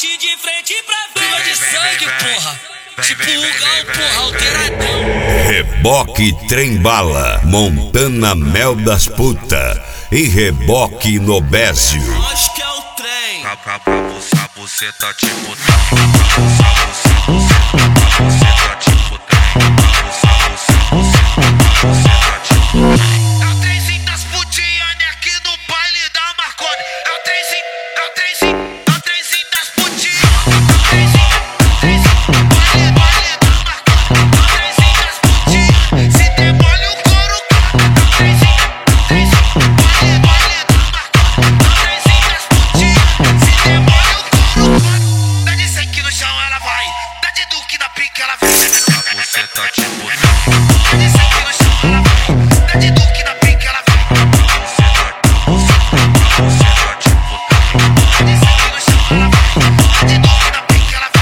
bate de frente pra rua de sangue, porra. Tipo Hugão, porra, alteradão. Reboque Trem-Bala, Montana Mel das Puta e Reboque Nobésio. Acho que é o trem. Pra você tá tipo você tá tipo é o trenzinho das putinhas aqui no baile da Marconi. É o trenzinho das putinhas. Baile da Marconi. É o trenzinho das putinhas. Se demole o couro, é o trenzinho. Baile da Marconi. É o trenzinho das putinhas. Se demole o couro, dá de 100 que no chão ela vai, dá de duque na pica ela vem. Você tá tipo dá de 100 que no chão ela vai, dá de duque na pica ela vem. Você tá tipo dá de 100 que no chão ela vai, dá de duque na pica ela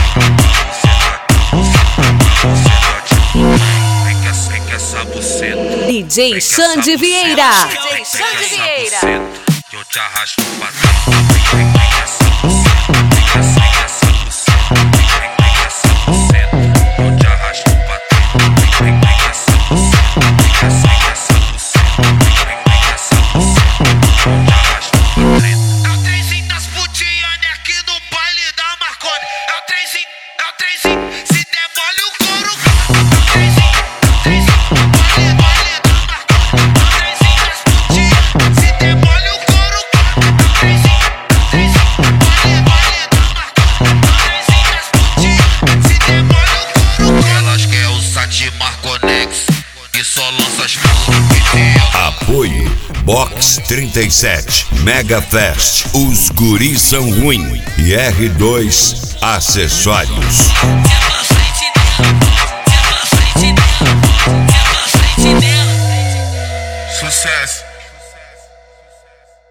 vem. Vem que essa buceta DJ Xande Vieira. DJ Xande Vieira. Eu te arrasto pra trás. Vem que essa buceta. Vem que essa buceta. Vem que essa buceta. Eu te arrasto pra trás. Vem que essa buceta. Vem que essa buceta. Vem que essa buceta. Eu te arrasto pra trás. É o trenzinho das putinhas aqui no baile da Marconi. É o trenzinho. Se demole o couro. É o trenzinho. Baile da Marconi. É o trenzinho das putinhas. Se demole o couro. É o trenzinho. Baile da Marconi. É o trenzinho das putinhas. Se demole o couro. Elas querem o Sati Marconex e só lança as porra. Apoio Box 37, Mega Fest, Os Guris São Ruim e R2 Acessórios.